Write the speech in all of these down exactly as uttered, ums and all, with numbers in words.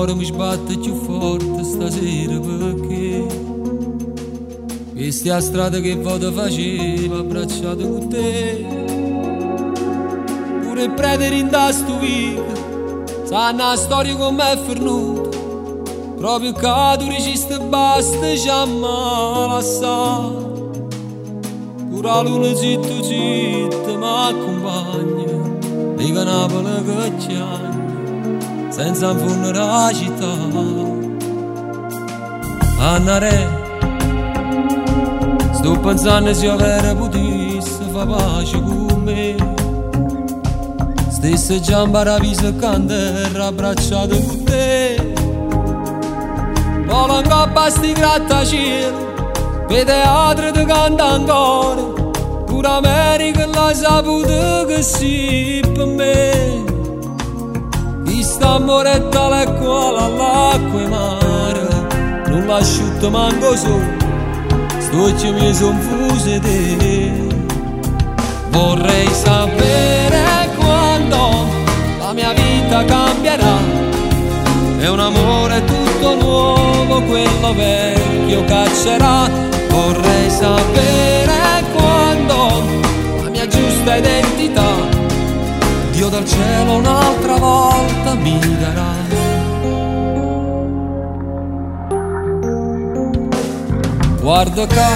cuore mi sbatte più forte stasera perché questa è la strada che voto faceva abbracciato con te. Pure il prete in sto vita sanno la storia come è venuta, proprio che tu regista basta ci ammazza. Pure la luna zitto zitto mi accompagna, dico Napoli che chiama senza infondere la città. Annare, sto pensando se io vera potessi fa pace con me. Stesse giamba ravisa canterra abbracciato con te. Vola in coppa sti grattacielo, per teatro ti canta ancora, pure America l'ha saputo che sì per me. Questa amore tale e quale all'acqua e mare, non l'asciutto manco solo, sto ci mi son fuse te. Vorrei sapere quando la mia vita cambierà, è un amore tutto nuovo, quello vecchio caccerà. Vorrei sapere quando la mia giusta identità Dio dal cielo un'altra volta mi darà. Guarda qua,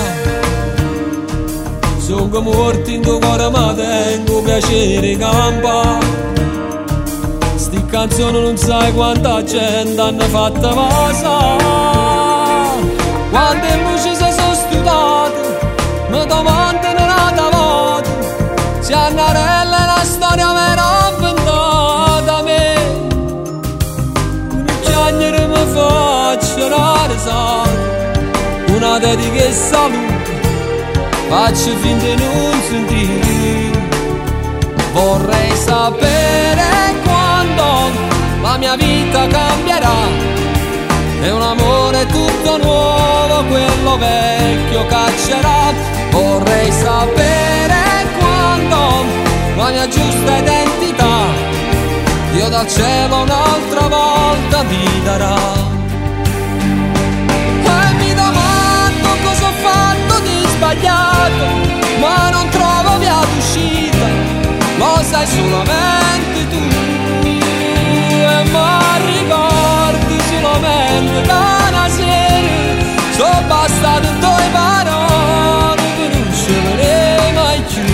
sono morti in tuo cuore ma tengo piacere campa. Sti canzoni non sai quanta gente hanno fatto passare. Quante luci si sono studiate, mi domandano una volta se Annarella è la storia vera inventata a me. Un chiagnere mi faccio la risata, una dedica e saluto, faccio finta di non sentire. Vorrei sapere quando la mia vita cambierà, è un amore tutto nuovo, quello vecchio caccerà. Vorrei sapere quando la mia giusta identità Dio dal cielo un'altra volta mi darà. E mi domando cosa ho fatto di sbagliato, ma non trovo via d'uscita, lo sai solamente tu. E ma ricordi solamente da una sera, sono bastate due parole per non scegliere mai più.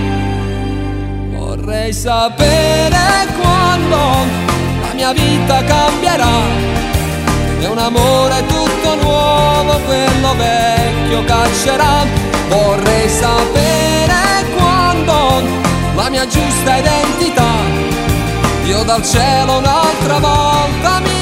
Vorrei sapere quando la mia vita cambierà, è un amore tutto nuovo, quello vecchio caccerà. Vorrei sapere quando la mia giusta identità Dio dal cielo un'altra volta mi